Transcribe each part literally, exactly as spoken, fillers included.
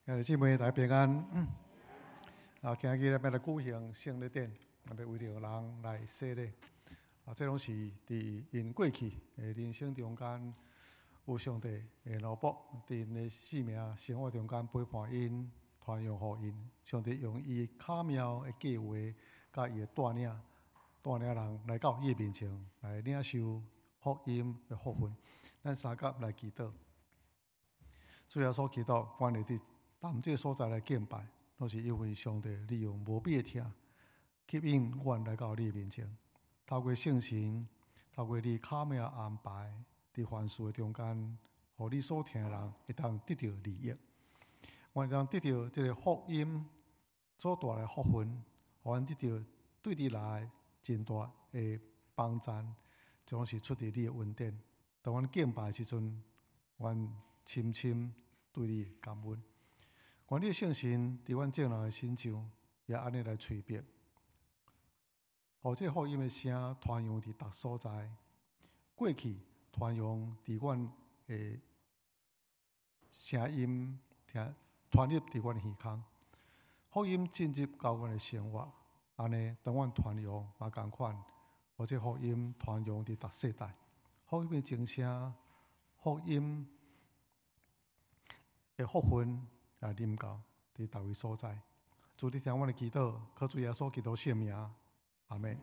兄弟姊妹大家平安。啊，今日要来举行圣礼典，啊，要为着人来洗礼。啊，这拢是伫因过去诶人生中间，有上帝诶奴仆伫因诶生命生活中间陪伴因、传扬互因。上帝用伊巧妙诶计划，甲伊诶带领，带领人来到伊诶面前，来领受福音诶福分。咱三甲来祈祷。主耶稣基督，阮会伫谈这个所在来敬拜，都是因为上帝利用无比的疼，吸引阮来到你面前。透过圣神，透过你巧妙安排，伫凡事中间，互你所听的人会当得到利益。阮会当得到这个福音所带来福分，互阮得到对你来真大的帮助，总是出自你的恩典。当阮敬拜的时阵，阮深深对你感恩。愿你的圣神伫阮众人的心上，也安尼来催逼，互这福音的声传扬伫逐所在。过去传扬伫阮的声音，听传入伫阮的耳孔。福音进入到阮的生活，安尼当阮传扬嘛共款，互这福音传扬伫逐世代。福音的精声，福音的福分也临到伫逐位所在。主，你听阮的祈祷，靠主耶稣基督圣名，阿门。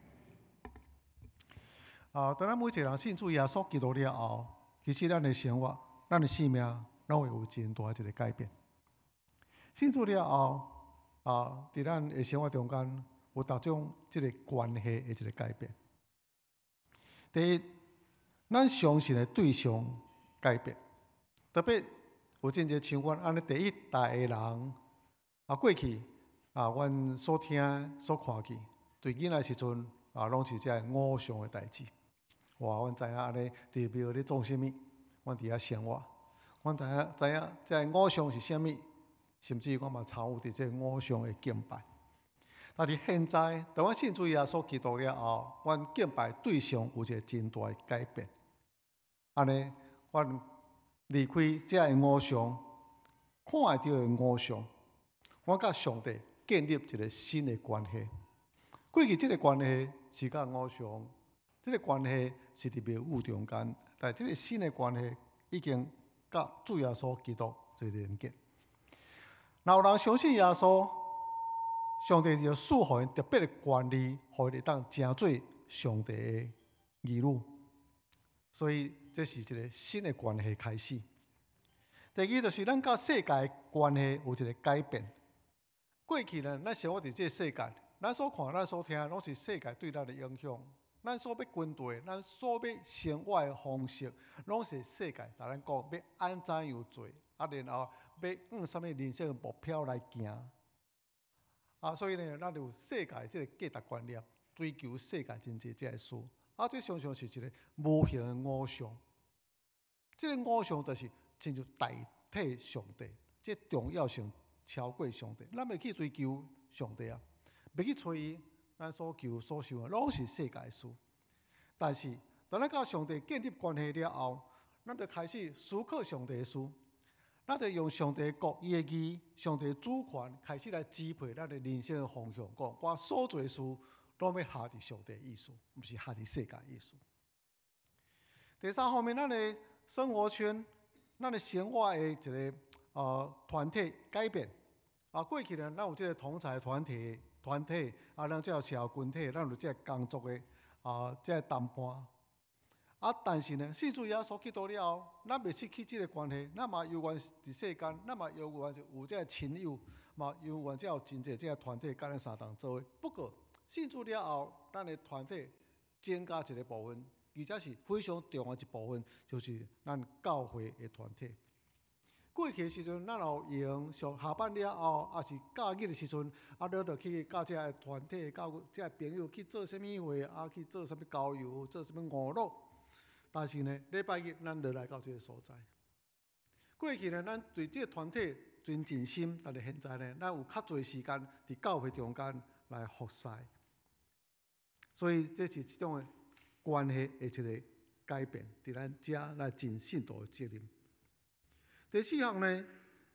啊，当咱每一个人信主耶稣基督了后，其实咱的生活、咱的生命，拢会有真大一个改变。信主了后，啊，伫咱的生活中间有逐种即个关系的一个改变。第一，咱相信的对象改变，特别有真侪像阮安尼第一代的人，啊，过去啊，阮所听、所看见，对囡仔时阵啊，拢是遮偶像的代志。哇，阮知影安尼伫庙咧做啥物，阮伫遐生活，阮知影知影遮偶像是啥物，甚至阮嘛参与伫这偶像的敬拜。但是现在，当阮信主耶稣基督了后，阮敬拜对象有一个真大的改变。安尼，阮离开遮的偶像，看会到的偶像，阮甲上帝建立一个新的关系。过去即个关系是甲偶像，即个关系是伫庙宇中间，但即个新的关系已经甲主耶稣基督做连结。若有人相信耶稣，上帝就赐予因特别的权利，互伊当成做上帝的儿女。所以这是一个新的关系开始。第二就是咱甲世界关系有一个改变。过去呢，咱生活伫这个世界，咱所看、咱所听，拢是世界对咱的影响。咱所要军队，咱所要生活的方式，拢是世界甲咱讲要安怎样做，啊，然后要往啥物人生的目标来行。啊，所以呢，咱有世界即个价值观念，追求世界真侪遮个事。啊，这常常是一个无形的偶像。这个偶像就是亲像代替上帝，这重要性超过上帝。咱袂去追求上帝啊，袂去找伊，咱所求所想的拢是世界的事。但是，当咱甲上帝建立关系了后，咱就开始思考上帝的事。咱就用上帝的国、伊的义、上帝的主权，开始来支配咱的人生的方向。讲我所做的事，拢要下伫上帝的意思，毋是下伫世界的意思。第三方面，咱的生活圈、咱的生活的一个呃团体改变。啊，过去呢，咱有这个同才团体、团体，啊，咱这社群体，咱有这个工作的啊，这个谈判。啊，但是呢，信主耶稣基督了后，咱袂失去这个关系，咱嘛犹原伫世间，咱嘛犹原是有这个亲友，嘛犹原只有真侪这个团体甲咱相同做伙。不过，信主了后，咱的团体增加一个部分，而且是非常重要一部分，就是咱教会的团体。过去的时阵，咱有用上下班了后，也是假日的时阵，啊，咱就去甲这个团体、甲这个朋友去做啥物会，啊，去做啥物郊游，做啥物娱乐。但是呢，礼拜日咱就来到这个所在。过去呢，咱对这个团体真尽心，但是现在呢，咱有较侪时间伫教会中间来服侍。所以这是一种的关系的一个改变，伫咱遮来尽信徒的责任。第四项呢，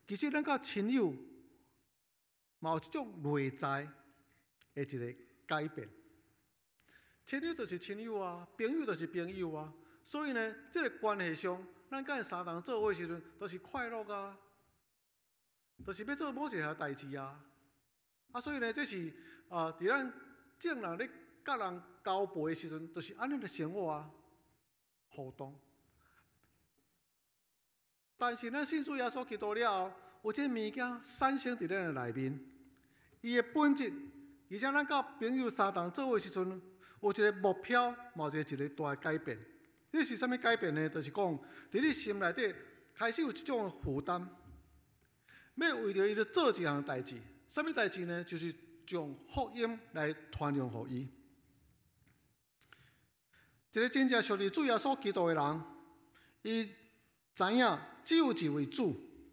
其实咱甲亲友嘛有即种内在的一个改变。亲友就是亲友啊，朋友就是朋友啊，所以呢，这个关系上，咱甲因三人做伙的时阵，都是快乐啊，就是要做某一项代志啊。啊，所以呢，这是啊，伫咱正人咧甲人交陪的时阵，就是安尼的生活啊，互动。但是咱信主耶稣基督了后，有这物件产生伫咱的内面，伊的本质，而且咱甲朋友三人做伙的时阵，有一个目标，嘛有一个一个大的改变。这是啥物改变呢？就是讲，伫你心内底开始有一种负担，要为着伊咧做一项代志。啥物代志呢？就是将福音来传扬互伊。一个真正属于主耶稣基督的人，伊知影只有一位主，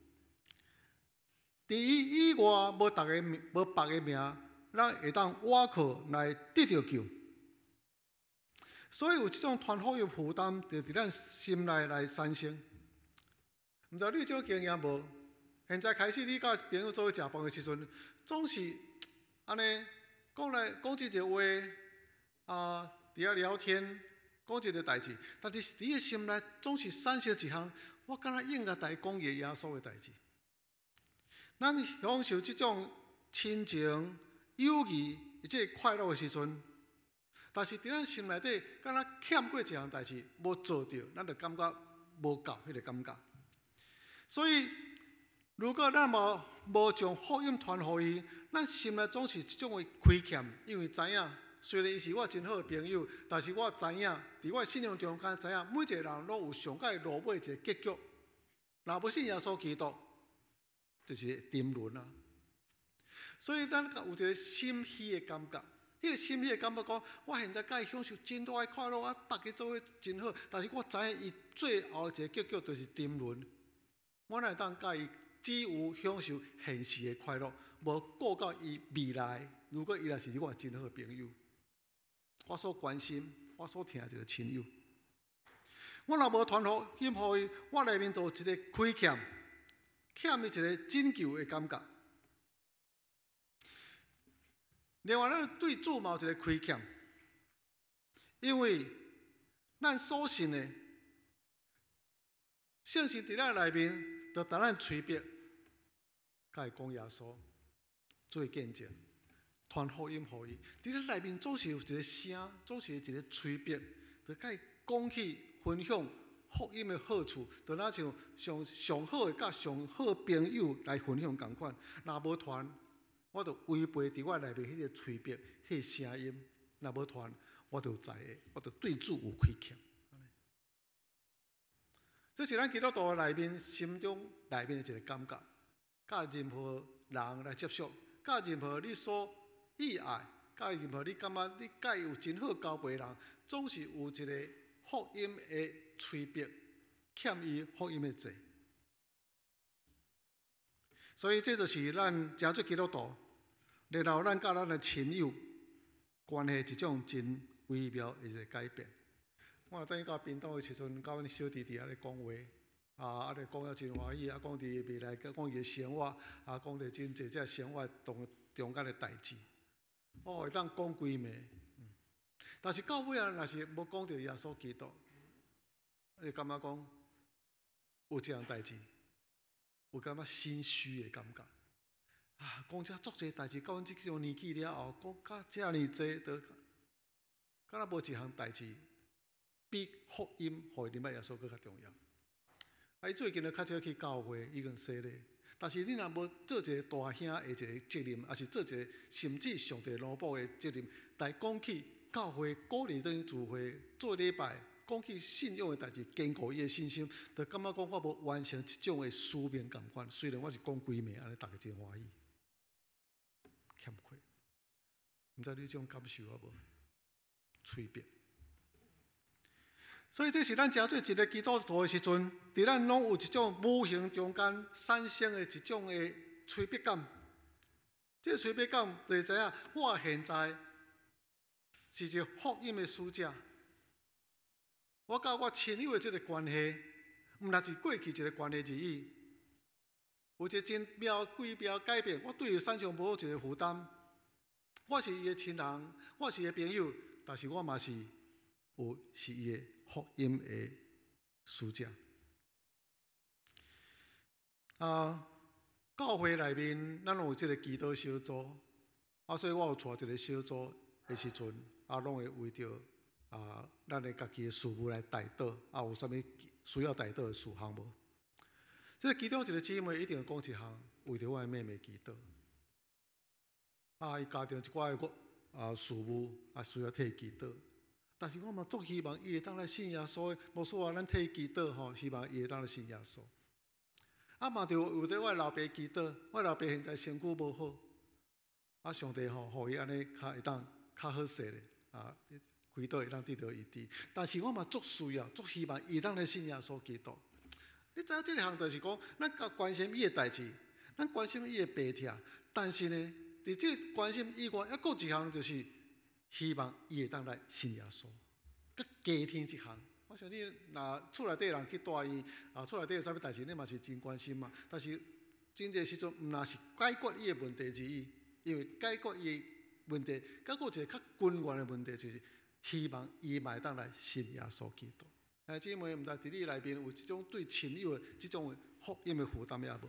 伫伊以外无逐个无别个名，咱会当倚靠来得到救。所以有即种传福音负担，就伫咱心内来产生。毋知你有这经验无？现在开始你甲朋友做伙食饭的时阵，总是安尼讲来讲一个话啊，伫遐聊天。讲一个代志，但是伫个心内总是产生一项，我敢若应该来讲耶耶稣的代志。咱享受即种亲情、友谊以及快乐的时阵，但是伫咱心内底，敢若欠过一项代志，无做到，咱就感觉无够迄个感觉。所以，如果咱无无将福音传互伊，咱心内总是一种的亏欠，因为知影。虽然伊是我真好的朋友，但是我知影，伫我信仰中间知影，每一个人拢有上界落尾一个结局。若不信耶稣基督，就是沉沦啊。所以咱有一个心虚的感觉，迄个心虚的感觉讲，我现在甲伊享受真大的快乐啊，大家做伙真好，但是我知影伊最后一个结局就是沉沦。我哪会当甲伊只有享受现时的快乐，无顾到伊未来？如果伊若是我真好的朋友。我所关心、我所听一个亲友，我若无传福音互伊，我内面就有一个亏欠，欠伊一个拯救的感觉。另外，咱对主嘛有一个亏欠，因为咱所信的圣神伫咱内面，就等咱催逼，甲伊讲耶稣做见证。传福音互伊，伫咱内面总是有一个声，总是有一个催逼，就甲伊讲起分享福音的好处，就若像上上好的甲上好的朋友来分享共款。若无传，我就违背伫我内面迄个催逼、迄个声音。若无传，我就知影，我就对主有亏欠。这是咱基督徒内面心中内面的一个感觉，甲任何人来接触，甲任何你所意爱，甲任何你感觉你甲伊有真好交陪人，总是有一个福音的催逼，欠伊福音的罪。所以这就是咱真做基督徒，然后咱甲咱的亲友关系一种真微妙的一个改变。我等于到冰岛的时阵，甲阮小弟弟安尼讲话，啊，安尼讲了真欢喜，啊，讲伫未来，讲伊的生活，啊，讲伫真济只生活中中间的代志。哦，会当讲几暝，嗯，但是到尾啊，若是无讲到耶稣基督，你感觉讲有一项代志，有感觉心虚的感觉。啊，讲遮足济代志，到阮即种年纪了后，讲甲遮尔济，都敢若无一项代志比福音互伊明白耶稣更较重要。啊，伊最近就较少去教会，已经洗礼。但是你若无做一个大兄的一个责任，也是做一个甚至上帝劳保的责任，来讲起教会鼓励等于聚会做礼拜，讲起信仰的代志，坚固伊的信心，就感觉讲我无完成一种的使命共款。虽然我是讲几暝，安尼大家真欢喜，欠亏。毋知你这种感受啊无？催逼。所以这是咱真做一个基督徒的时阵，伫咱拢有一种无形中间产生的一种的催逼感。这个催逼感就是知影，我现在是一个福音的使者。我甲我亲友的这个关系，毋但是过去一个关系而已， 有一个真妙贵妙改变，我对伊产生无一个负担。我是伊的亲人，我是伊的朋友，但是我嘛是有是伊的福音的使者。啊，教会内面咱有即个祈祷小组，啊，所以我有带一个小组的时阵，啊，拢会为着啊咱的家己的事务来代祷，啊，有啥物需要代祷的事项无？即个其中一个姊妹一定讲一项，为着我的妹妹祈祷。啊，伊家庭一寡的我啊事务啊需要替祈祷，但是我嘛足希望伊会当来信耶稣的，无说话咱替祈祷吼，希望伊会当来信耶稣。啊嘛着为着我老爸祈祷，我老爸现在身躯无好，啊上帝吼，互伊安尼较会当较好势咧，啊，祈祷会当得到医治。但是我嘛足需要，足希望伊当来信耶稣基督。你知影即个项就是讲，咱较关心伊的代志，咱关心伊的病痛，但是呢，伫即个关心以外，还佫一项就是希望伊会当来信耶稣，佮加添一项。我想你若厝内底人去带伊，啊，厝内底有啥物代志，你嘛是真关心嘛。但是真侪时阵，毋若是解决伊的问题之一，因为解决伊的问题，佮佫一个较根源的问题，就是希望伊嘛会当来信耶稣基督。哎，姊妹，毋知伫你内面有即种对亲友的即种福音的负担也无？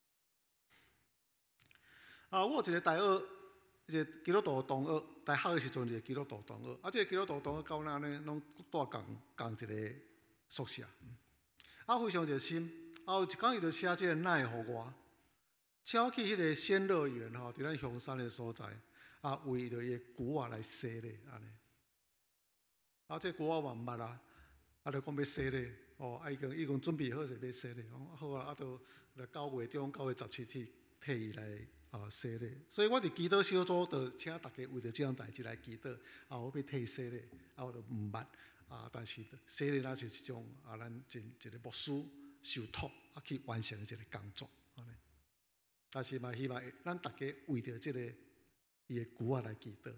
啊，我有一个大学，一个基督徒同学，大学的时阵一个基督徒同学，啊，这个基督徒同学到咱呢，拢住共共一个宿舍，啊，非常热心，啊，有一工伊就写即个奶互我，请我去迄个仙乐园吼，伫咱香山的所在，啊，为着伊的牛仔来洗咧，安尼，啊，这牛仔嘛毋捌啊。啊，就讲要洗咧，哦，啊，伊讲伊讲准备好势要洗咧，哦，好啊，啊，就来九月中、九月十七去替伊来啊洗咧。所以我伫祈祷小组，就请大家为着即项代志来祈祷。啊，我要替洗咧，啊，我就毋捌啊，但是洗咧那是一种啊，咱真一个牧师受托啊去完成一个工作，安尼。但是嘛，希望咱大家为着即个伊的牛仔来祈祷。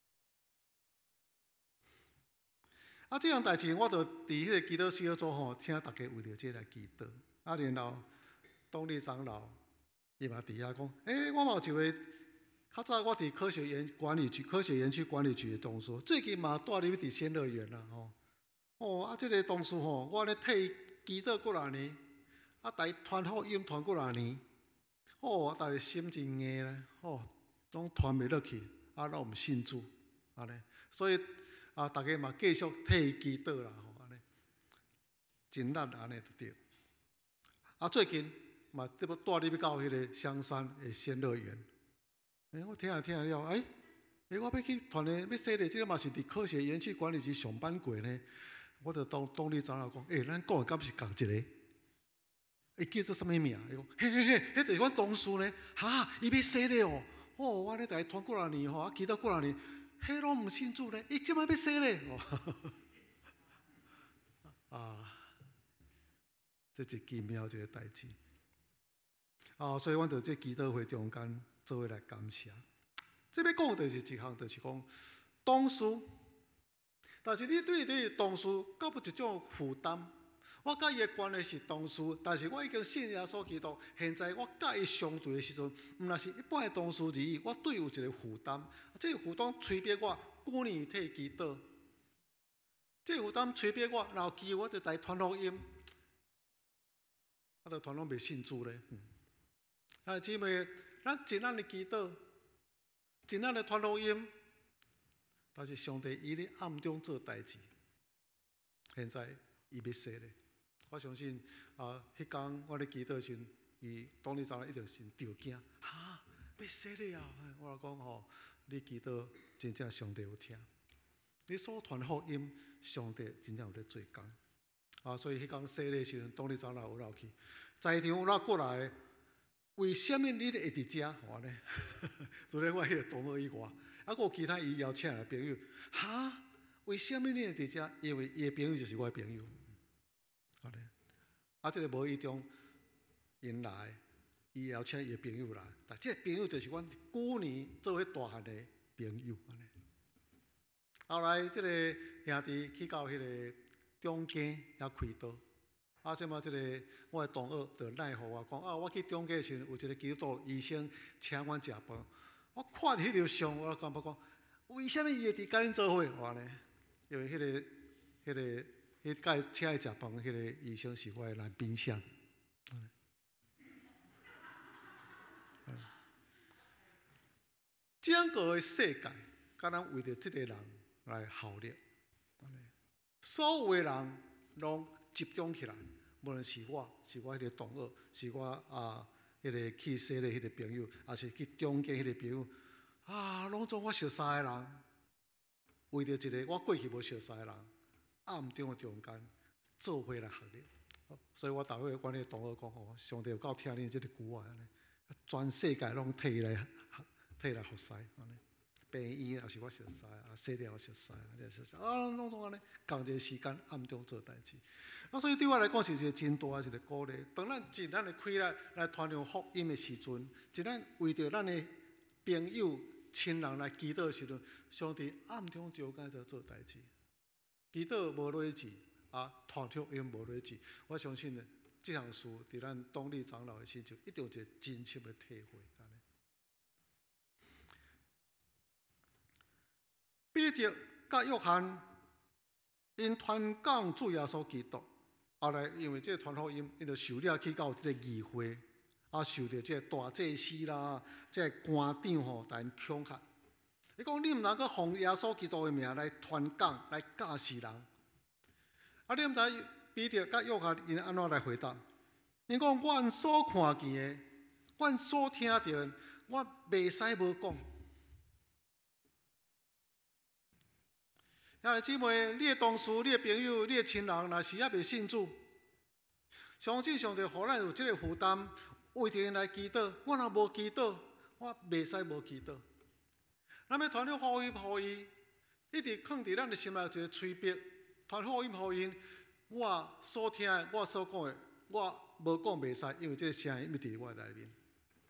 啊，即样代志我著伫迄个祈祷小组吼，请大家为着即来祈祷。啊，然后当地长老伊嘛伫遐讲，诶、欸，我嘛有一位较早我伫科学园管理局、科学园区管理局的同事，最近嘛带入伫仙乐园啦吼。哦，啊，即、这个同事吼，我咧替祈祷过偌年，啊，台传福音传过偌年，哦，啊，逐个心真硬咧，哦，拢传袂落去，啊，拢毋信主，安尼，所以。啊，大家嘛继续替伊祈祷啦，吼安尼，真力安尼就对。啊，最近嘛，这要带你要到迄个香山的仙乐园。诶、欸，我听下听下了，诶、欸，诶、欸，我要去团咧，要说咧，这个嘛是伫科学园区管理局上班过呢。我就当当你长老讲，诶、欸，咱讲的敢是共一个？伊叫做啥物名？伊讲，嘿嘿嘿，迄就是阮同事呢。哈，伊要说咧哦，哦，我咧在传过偌年吼，啊，祈祷过偌年。迄拢毋信主咧，伊即摆要洗咧，啊，这一奇妙一个代志。啊，所以阮伫这祈祷会中间做伙来感谢。这要讲就是一项，就是讲同事，但是你对你同事搞不一种负担。我甲伊的关系是同事，但是我已经信耶稣基督。现在我甲伊相对的时阵，毋若是一般的同事而已，我对有一个负担。这个负担催逼我过年替祈祷。这个负担催逼我，然后机会我就来传福音，啊，就传拢袂信主咧。嗯，啊，姊妹，咱真咱的祈祷，真咱的传福音，但是上帝伊咧暗中做代志。现在伊要说咧。我相信啊，迄天我咧祈祷时，伊当日早上一定是着惊，哈，要洗礼啊！我讲吼，你祈祷真正上帝有听，你所传福音，上帝真正有咧做工啊！所以迄天洗礼时阵，当日早上有落去，在场有哪过来？为什么你会伫遮？我呢？除了我迄个同学以外，啊，有其他伊邀请来朋友，哈？为什么你会伫遮？因为伊的朋友就是我的朋友。好咧，啊，这个无伊中因来，伊邀请伊的朋友来，但这个朋友就是阮旧年做伙大汉的朋友安尼。后来这个兄弟去到迄个中间遐开刀， 啊，即马即个我的同学就奈何我讲啊，我去中介时有一个基督徒医生请阮食饭，我看迄条相，我感觉讲，为什么伊会伫甲恁做伙？我呢？因为迄、那个、迄、那个、迄甲伊请伊食饭迄个医生是我的男宾相。嗯嗯、整个的世界，敢若为着即个人来效力。所有的人拢集中起来，无论是我，是我迄个同学，是我啊迄、那个去世的迄个朋友，也是去中间迄个朋友，啊，拢做我熟悉的人，为着一个我过去无熟悉的人，暗中的中间做伙来学力。所以我逐尾阮迄个同学讲吼，上帝有够疼恁即个句话安尼，全世界拢替伊来替伊来服侍安尼。病院也是我熟悉，啊，洗掉我熟悉，啊，你熟悉，啊，拢总安尼，共一个时间暗中做代志。啊，所以对我来讲是一个真大一个鼓励。当咱尽咱的开力来传扬福音的时阵，尽咱为着咱的朋友、亲人来祈祷的时阵，上帝暗中就该在做代志。祈祷无落志，啊，传福音无落志。我相信呢，这项事伫咱东立长老的身上，一定有一个真切的体会。彼得甲约翰因传讲主耶稣基督，后来因为这个传福音，因就受了去到这个议会，啊，受到这个大祭司啦、这个官长吼，来恐吓。伊讲你毋能够奉耶稣基督的名来传讲、来教示人。啊，你毋知彼得甲约翰因安怎来回答？因讲阮所看见的，阮所听到的，我袂使无讲。兄弟姊妹，你的同事、你的朋友、你的亲人，若是还未信主，相信上帝互咱有这个负担，为着因来祈祷。我若无祈祷，我袂使无祈祷。咱要传了福音互伊，一直放伫咱的心内一个催逼，传福音互因。我所听的，我所讲的，我无讲袂使，因为这个声音一直伫我内面。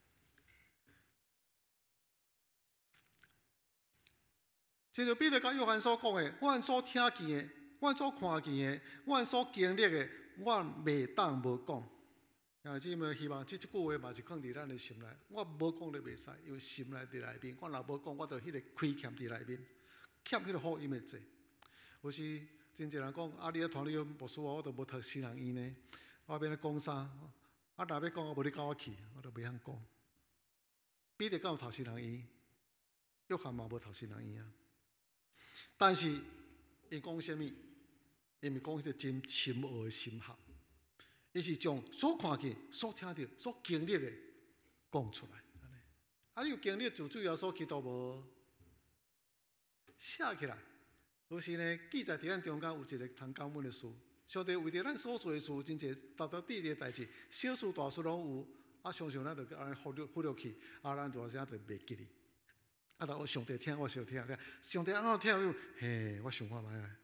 正如彼得甲约翰所讲的，阮所听见的，阮所看见的，阮所经历的，阮袂当无讲。兄弟姊妹，希望这一句话嘛是放伫咱的心内。我无讲你袂使，因为心内伫内面。我若无讲，我就迄个亏欠伫内面，欠迄个福音的债。有时真侪人讲，啊，你咧传了牧师，我都无读新人院呢，我要咧讲啥？啊，若要讲，我无你跟我去，我都袂晓讲。彼得敢有读新人院？约翰嘛无读新人院啊。但是，伊讲什么？伊咪讲迄个真深奥的深学，伊是将所看见、所听到、所经历的讲出来。啊，你有经历主主耶稣基督无？写起来。有时呢，记载伫咱中间有一个通讲本的书，上帝为着咱所做的事，真侪达到地的代志，小事大事拢有。啊，常常咱就安尼忽略忽略去，啊，咱大声就袂记哩。啊！但我上帝听，我上帝听，上帝安怎听？嘿，我想看卖啊！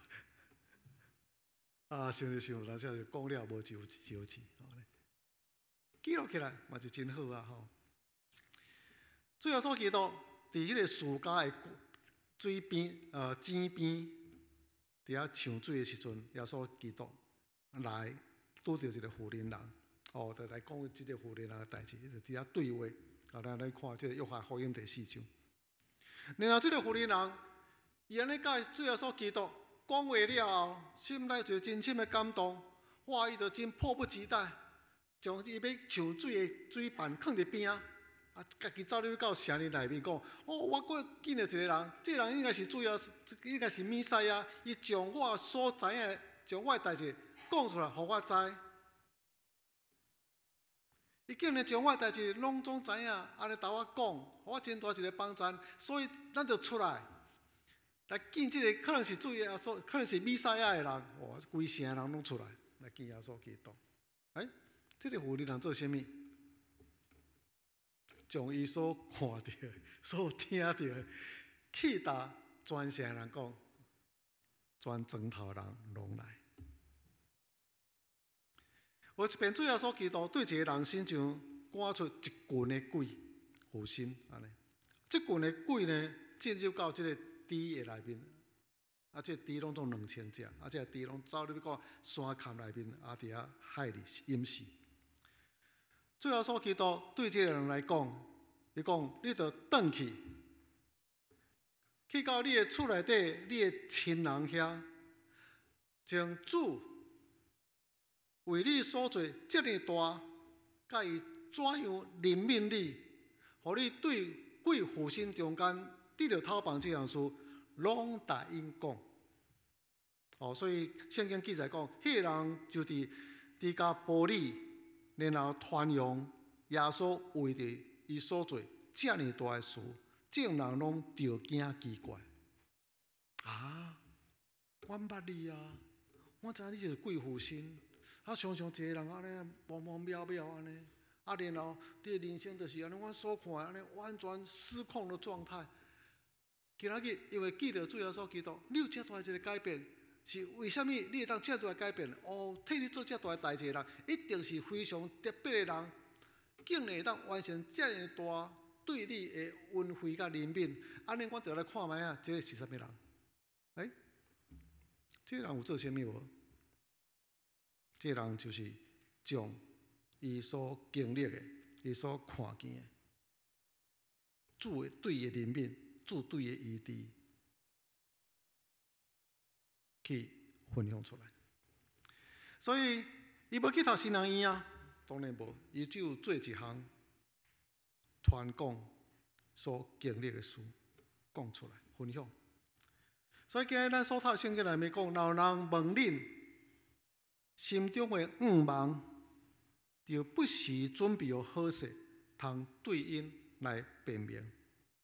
啊，想着想，然后就讲了无就就字，记录起来嘛是真好啊！吼，主要所基督伫迄个自家的水边，呃，井边，伫遐抢水的时阵，耶稣基督来拄着一个妇人人，哦，就来讲即个妇人人的代志，就伫遐对话。啊，咱来看即个约翰福音第四章。然后，这个妇人人，伊安尼甲主耶稣基督讲话了后，心内就真深的感动，哇！伊就真迫不及待，将伊要抢水的水盘放伫边啊，啊，家己走入去到城里内面讲：哦，我过见到一个人，这个人应该是主耶稣，应该是弥赛亚，伊将我所知影，将我的代志讲出来，互我知。伊竟然将我代志拢总知影，安尼甲我讲，互我真大一个帮助。所以咱就出来，来见即个可能是主耶稣，可能是弥赛亚的人。哇，规城人拢出来来见耶稣基督。哎，这个妇人人做啥物？将伊所看到、所听到，去达全城人讲，全庄头人拢来。有一遍，主耶稣基督对一个人身上赶出一群的鬼附身，安尼。这群的鬼呢，进入到这个猪的内面， 啊，这猪拢总两千只，啊，这猪拢走入去个山坎内面，啊，伫遐海里淹死。主耶稣基督对这个人来讲，伊讲：你着转去，去到你的厝内底，你的亲人遐，将主为你所做这么大，甲伊怎样怜悯你，互你对贵父亲中间得到讨帮这样事，拢答应讲。哦，所以圣经记载讲，迄个人就伫伫家玻璃，然后传扬耶稣为着伊所做这么大的事，众人拢着惊奇怪。啊，我捌你啊，我知你就是贵妇神，啊，常常一个人安尼茫茫渺渺安尼，啊，然后你的人生就是安尼，我所看安尼完全失控的状态。今仔日因为记得主耶稣基督，你有遮大一个改变。是为什么你会当遮大改变？哦，替你做遮大代志的人，一定是非常特别的人，竟然会当完成遮尔大对你的恩惠甲怜悯。安尼，我就来看卖啊，这个是啥物人？诶，这个人有做啥物无？这个人就是将伊所经历的、伊所看见的，主的对伊的怜悯，主对伊的医治，去分享出来。所以，伊要去读新人院啊？当然无，伊只有做一项传讲所经历的事，讲出来分享。所以今日咱所读圣经内面讲，若有人问恁心中的愿望，就不时准备好势，通对因来辨明。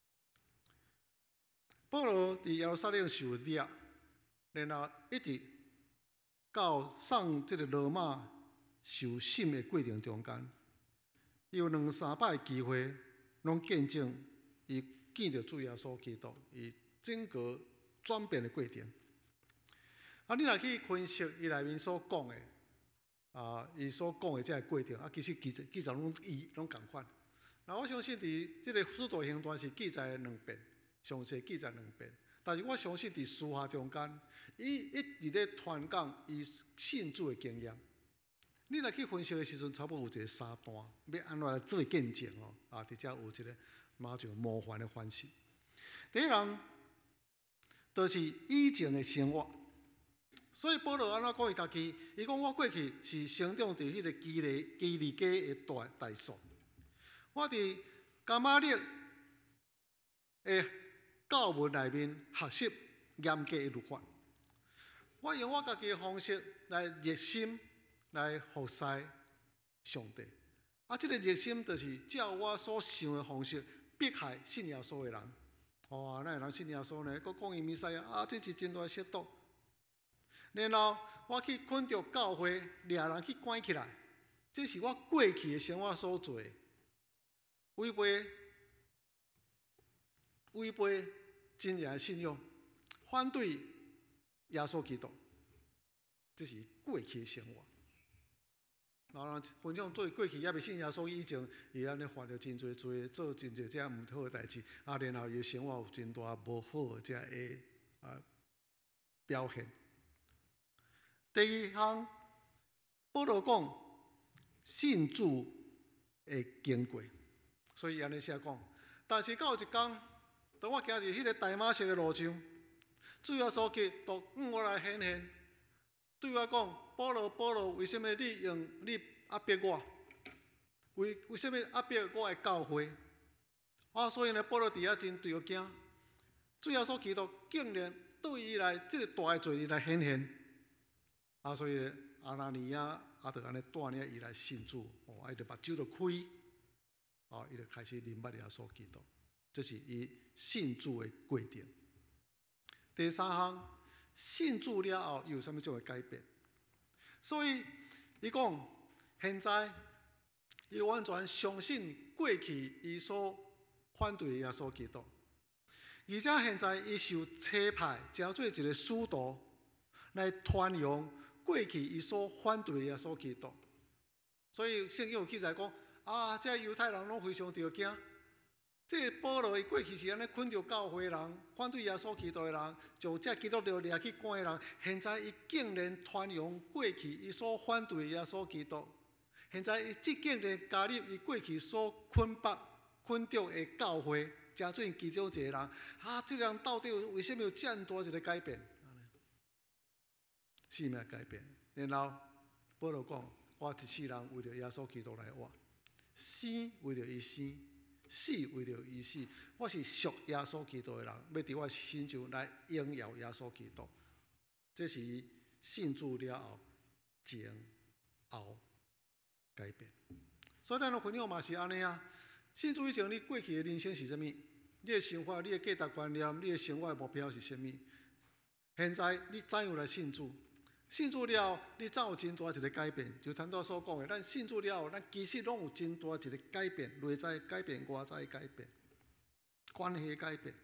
保罗伫耶路撒冷受掠，然后一直到上这个罗马受审的过程中间，有两三摆机会，拢见证伊见到主耶稣基督，伊整个转变的过程。啊，你若去分析伊内面所讲的，啊，伊所讲的这个过程，啊，其实记载记载拢伊拢共款。那我相信伫这个使徒行传是记载两遍，详细记载两遍。但是我相信伫私下中间，伊一直咧传讲伊信主的经验。你若去分析的时阵，差不多有一个三段，要安怎来做见证哦？啊，伫遮有一个马上模范的分析。第一人，就是以前的生活。所以保罗安怎讲伊家己？伊讲我过去是生长伫迄个基利基利家的大大数，我伫加马列的教文内面学习严格的律法。我用我家己的方式来热心来服侍上帝。啊，这个热心就是照我所想的方式迫害信耶稣的人。哇，哪有人信耶稣呢？佫讲伊弥赛亚啊，这是真大亵渎。然后我去昆着教会，掠人去关起来，这是我过去的生活所做，违背违背真正的信仰，反对耶稣基督，这是过去的生活。然后人分享做过去也未信耶稣以前，伊安尼犯着真侪罪，做真侪遮毋好的代志，啊，然后伊生活有真大无好的遮个啊表现。第二项，保罗讲信主的经过，所以安尼写讲。但是到有一天，当我行入迄个大马色的路上，主耶稣基督向我来显现，对我讲：保罗，保罗，为什么你用你压迫我？为为什么压迫我的教会？啊，所以呢，保罗伫遐真对惊。主耶稣基督竟然对伊来这个大的罪来显现。啊，所以阿拿尼亚啊，就安尼带领伊来信主，哦，伊就目睭就开，哦，伊就开始明白耶稣基督，这是伊信主的过程。第三项，信主了后又有啥物种的改变？所以伊讲，现在伊完全相信过去伊所反对的耶稣基督，而且现在伊受差派，交做一个使徒来传扬过去伊所反对的耶稣基督。所以圣经有记载讲，啊，这犹太人拢非常着惊， 这保罗伊过去是安尼困着教会人，反对耶稣基督的人，将这基督徒掠去关的人，现在伊竟然传扬过去伊所反对的耶稣基督，现在伊即竟然加入伊过去所捆绑、捆着的教会，真正其中一个人，啊，这人到底为什么有这样大一个改变？生命改变，然后保罗讲：我一世人为了耶稣基督来活，生为了伊生。死为了伊死，我是属耶稣基督的人，要伫我心上来荣耀耶稣基督。这是信主了后前后改变。所以咱的分享嘛是安尼啊。信主以前，你过去的人生是啥物？你的想法、你的价值观念、你的生活的目标是啥物？现在你怎样来信主？信主了，你怎有真大一个改变？就谈到所讲的，咱信主了，咱其实拢有真大一个改变，内在改变、外在改变，关系改变。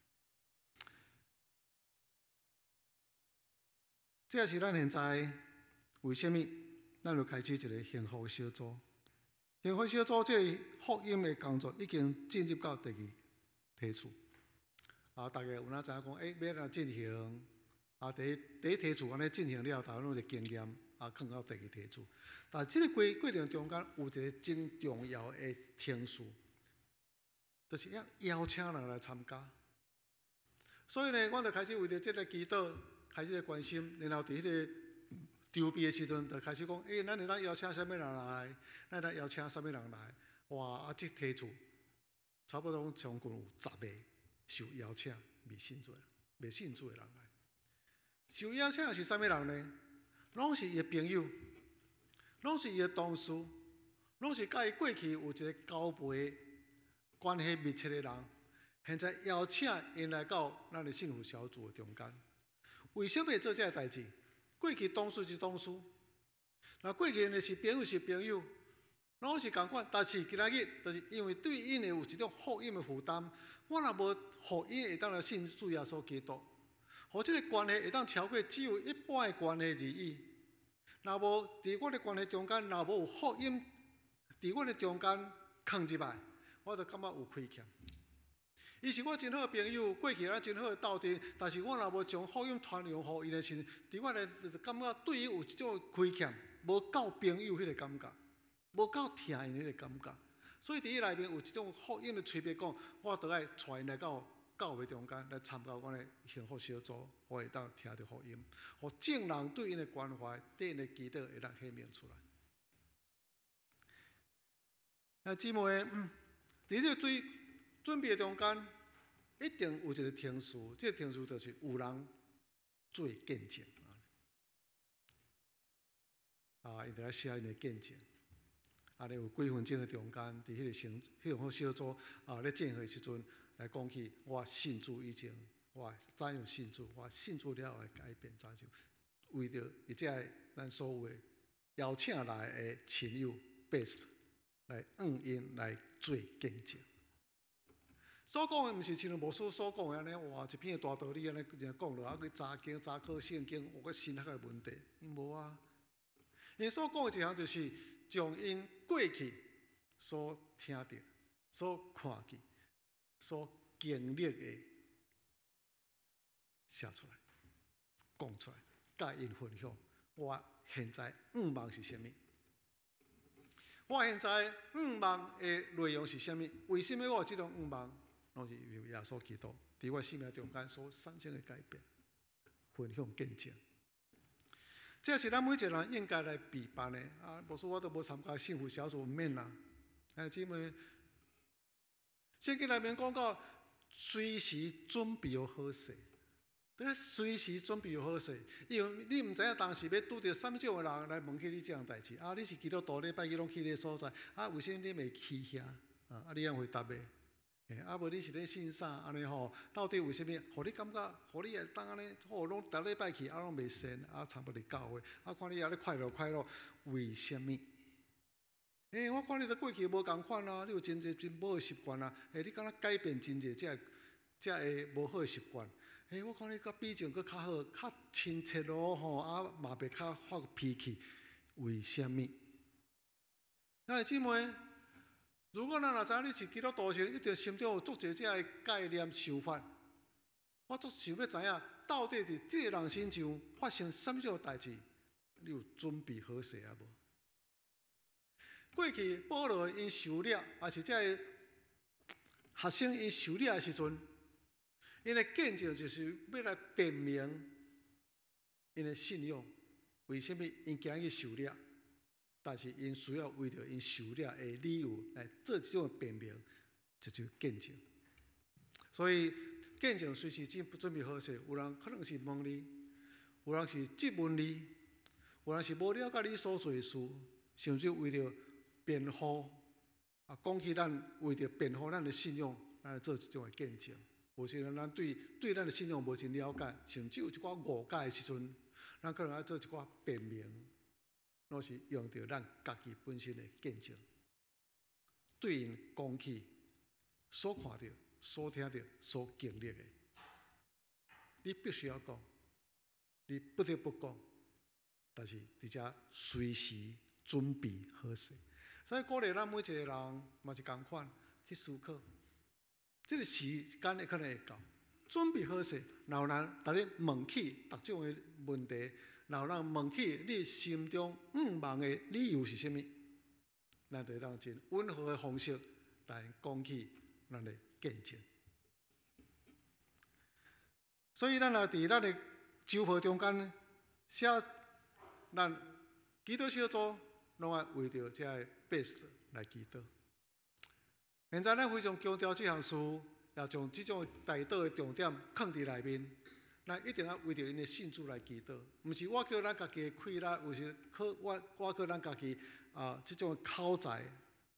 这是咱现在为什么咱就开始一个幸福小组？幸福小组这个福音的工作已经进入到第二梯次。啊，大家有哪知影讲？诶、欸，要安进行？啊，第一第一梯次安尼进行了，大家拢有经验，啊，放到第二梯次。但这个过过程中间有一个真重要的程序，就是要邀请人来参加。所以呢，我就开始为着这个祈祷，开始来关心，然后伫迄个筹备的时阵，就开始讲，诶、欸，咱会当邀请啥物人来？咱来邀请啥物人来？哇，啊，这梯次差不多总共有十个受邀请未信主、未信主的人来。受邀请是啥物人呢？拢是伊的朋友，拢是伊的同事，拢是甲伊过去有一个交陪、关系密切的人。现在邀请因来到咱的幸福小组的中间。为什么会做这个代志？过去同事是同事，那过去呢是朋友是朋友，拢是共款。但是今仔日，就是因为对因的有一种福音的负担，我若无福音会当来信主耶稣基督。和这个关系会当超过只有一般的关系而已。若无伫我的关系中间，若无有福音伫我的中间藏入来，我就感觉有亏欠。伊是我真好的朋友，过去咱真好的斗阵，但是我若无将福音传扬互伊的时，伫我来感觉对伊有一种亏欠，无够朋友迄个感觉，无够疼因迄个感觉。所以伫伊内面有一种福音的催逼，讲我倒爱带因来到教会中间来参加我的幸福小组，我会当听到福音，互众人对因的关怀、对因的祈祷会当显明出来。啊，姊妹，嗯，伫这最准备中间，一定有一个程序，这个程序就是有人做见证啊，伊就要写因的见证。啊，咧有几分钟的中间，伫迄个幸幸福小组啊咧见会时阵，来讲起我信主以前，我怎样信主，我信主了后的改变怎样，为着伊只咱所有的邀请来的亲友 best 来ứng因来做见证。所讲的毋是像牧师所讲的安尼，哇，一篇大道理安尼讲落，啊，去查经、查考圣经，有个神学的问题，无啊。因所讲的一项就是将因过去所听到、所看见、所经历的写出来、讲出来，甲因分享。我现在愿望是啥物？我现在愿望的内容是啥物？为什么我有这种愿望？拢是因为耶稣基督伫我生命中间所产生的改变，分享见证。这是咱每一个人应该来备办的啊！牧师我都无参加幸福小组，唔免啦。哎，姊妹，圣经内面讲到随时准备好势，对，随时准备好势，因为你唔知影当时要拄着什么种的人来问起你这样代志啊！你是基督徒，礼拜日拢去迄个所在，啊，为什么你未去遐？啊，啊，你样回答的？啊，无你是咧信啥？安尼吼，到底为什么？互你感觉，互你会当安尼，哦，拢逐礼拜去，啊，拢袂信，啊，参不离教会，啊，看你啊咧快乐快乐，为什么？诶、欸，我看你都过去无共款啊，你有真侪真无的习惯啊，诶、欸，你敢若改变真侪只只个无好的习惯？诶、欸，我看你甲比前佫较好，较亲切咯吼，啊，嘛袂较发脾气，为什么？咱的姊妹。 如果咱若知影你是基督徒时，一定心中有足侪这个概念想法。我足想要知影，到底伫这个人身上发生什么种代志，你有准备好势啊无？过去保罗因受掠，也是这个学生因受掠的时阵，因的见证就是要来辨明因的信仰，为什么因今日受掠？但是因需要为着因受掠的理由来做这种辨明，这就见证。所以见证随时准准备好势，有人可能是问你，有人是质问你，有人是无了解你所做的事，甚至为着辩护啊，讲起咱为着辩护咱的信仰，咱来做一种的见证。有时阵咱对对咱的信仰无真了解，甚至有一寡误解的时阵，咱可能要做一寡辨明，拢是用着咱家己本身的见证，对因讲起所看到、所听到、所经历的，你必须要讲，你不得不讲，但是伫遮随时准备好势。所以鼓励咱每一个人嘛是共款去思考，这个时间会可能会到，准备好势。然后人逐日问起各种的问题，然后人问起你心中毋茫的理由是甚物，咱就当真温和的方式来讲起咱的见证。所以咱也伫咱的周报中间写，咱基督小组拢爱为着这个 best 来祈祷。现在咱非常强调这项事，也将这种代祷的重点放伫内面。咱一定要为着因的信主来祈祷，毋是我靠咱家己的气力，有时靠我我靠咱家己啊这种口才。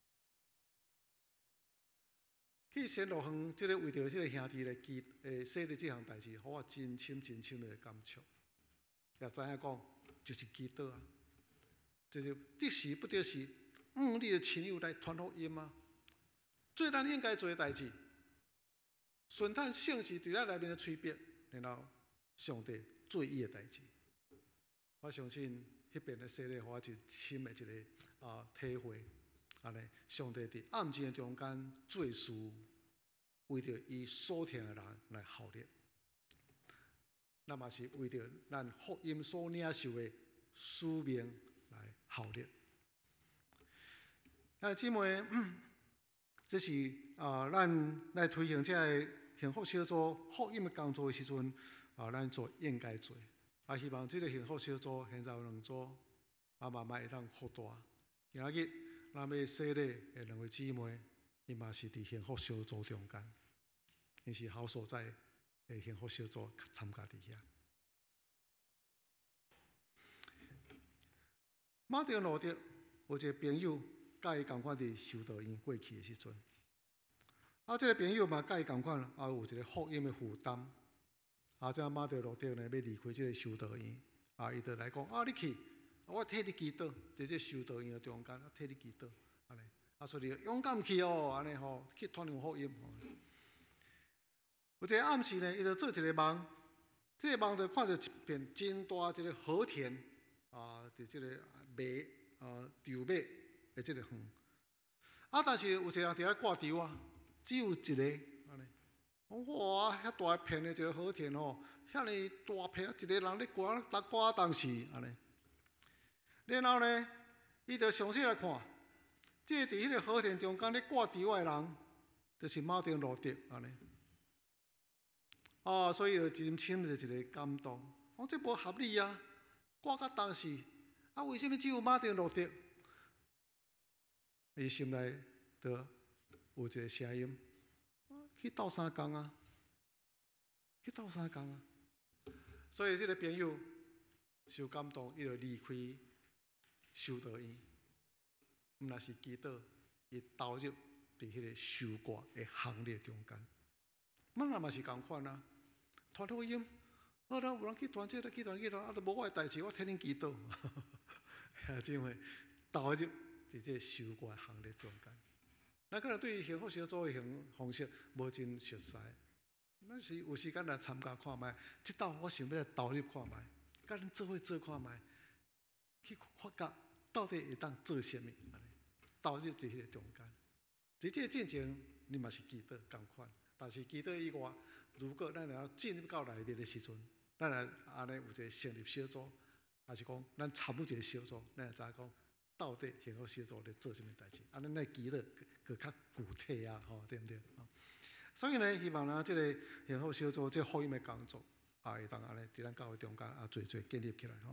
去仙路园，即个为着即个兄弟来祈诶，说的这项代志，互我真深真深的感触。也知影讲，就是祈祷啊，就是得时不得时，嗯，你的亲友来传福音啊，做咱应该做的代志，顺探圣是伫咱内面的催逼，然后上帝做伊的代志。我相信迄边的洗礼，互我一深的一个啊体会。安尼，上帝伫暗时的中间做事，为着伊所听的人来效力。那么是为着咱福音所领受的使命来效力。啊，姊妹，这是啊，咱来推行这个幸福小组福音的工作的时阵，啊，咱做应该做。啊，希望这个幸福小组现在有两组，啊，慢慢会当扩大。今仔日咱要洗礼的两位姊妹，伊嘛是伫幸福小组中间，因是好所在的幸福小组参加伫遐。马丁路德有一个朋友，甲伊共款伫修道院过去的时阵，啊，这个朋友嘛甲伊共款，也有一个福音的负担。啊，这马丁路德呢要离开这个修道院，啊，伊就来讲，啊，你去，我替你祈祷，在这修道院的中间，我替你祈祷，安尼，啊，所以勇敢去哦，安尼吼，去传扬福音。有一个暗时呢，伊就做一个梦，这个梦就看到一片真大一个和田，啊，伫这个麦啊稻麦的这个园，啊，但是有一个人伫遐挂稻啊，只有一个安尼。哇，遐大片的一个和田吼，遐尼大片，一个人咧挂，搭挂当时安尼。然后呢，伊就详细来看，这伫迄个和田中间咧挂稻的人，就是马丁路德安尼。哦，所以就真深的一个感动。讲这无合理啊，挂到当时，啊，为什么只有马丁路德？伊心内就有一个声音，去斗相共啊，去斗相共啊。所以这个朋友受感动，伊就离开修道院，毋若是祈祷，伊投入伫迄个修挂的行列中间。咱也嘛是共款啊。传福音，啊，咱有人去传这个，去传去传，啊，都无我的代志，我替恁祈祷。兄姊妹，投入伫这修挂行列中间。咱可能对于幸福小组的形方式无真熟悉，咱是有时间来参加看卖。即道我想要来投入看卖，甲恁做伙做看卖，去发觉到底会当做啥物？投入伫迄个中间。 在这进程，你嘛是基督同款，但是基督以外，如果咱要进入到内面的时阵，咱来安尼有一个成立小组，还是讲咱参与一个小组，咱会知影讲到底幸福小组咧做什么代志，安尼咱基督更较具体啊，吼，对不对？所以呢，希望呢，这个幸福小组这福音的工作啊，会当安尼伫咱教会中间啊，做做建立起来吼。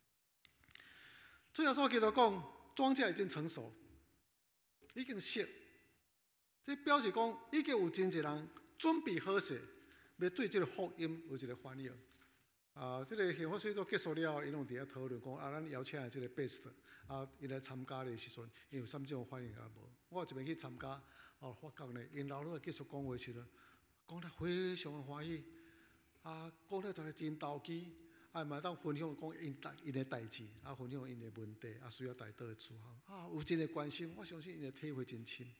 最后所记得讲，庄稼已经成熟，已经熟。这表示讲，已经有真侪人准备好势，要对这个福音有一个反应。啊，这个幸福小组结束了后，因拢伫遐讨论讲，啊，咱邀请的这个 best 啊，伊来参加的时阵，因有啥物种反应啊无？我这边去参加，哦，发觉呢，因老师继续讲话时阵，讲得非常的欢喜，啊，讲得真真投机，啊，嘛当分享讲因代因的代志，啊，分享因的问题，啊，需要带倒的出项，啊，有真个关心，我相信因的体会真深。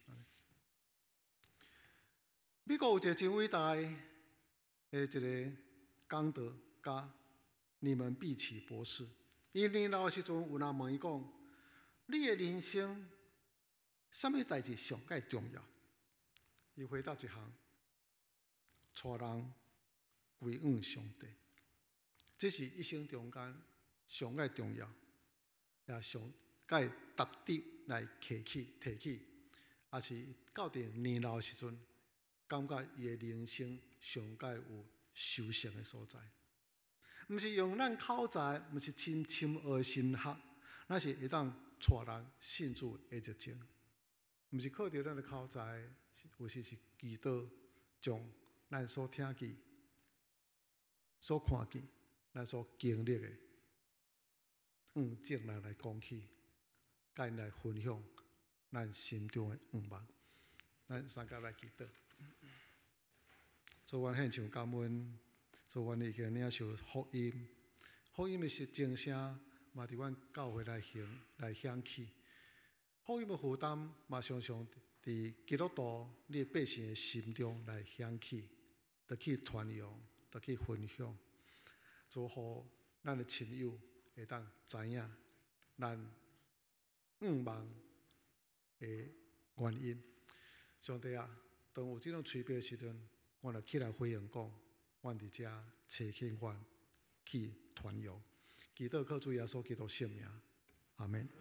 美国有一个真伟大的一个讲道家，你们必起博士。伊年老的时阵，有人问伊讲：你的人生什么代志上介重要？伊回答一项：带人归向上帝。这是一生中间上介重要，也上介值得来提起提起，也是到伫年老的时阵。感觉伊的人生上介有修成的所在，毋是用咱口才，毋是深深学神学，那是会当带人信主的热情，毋是靠着咱的口才，有时是祈祷，将咱所听见、所看见、咱所经历的，用正人来讲起，甲因来分享咱心中的愿望。咱三甲来祈祷。做阮献上感恩，做阮已经领受福音，福音的是真声，嘛伫阮教会来行来响起。福音的负担嘛常常伫基督徒、你百姓的心中来响起，得去传扬，得去分享，做互咱的亲友会当知影咱愿望的原因。上帝啊，当有这种催逼的时阵，我就起来回应讲，阮伫遮找起阮去传扬，祈祷靠主耶稣基督圣名，阿门。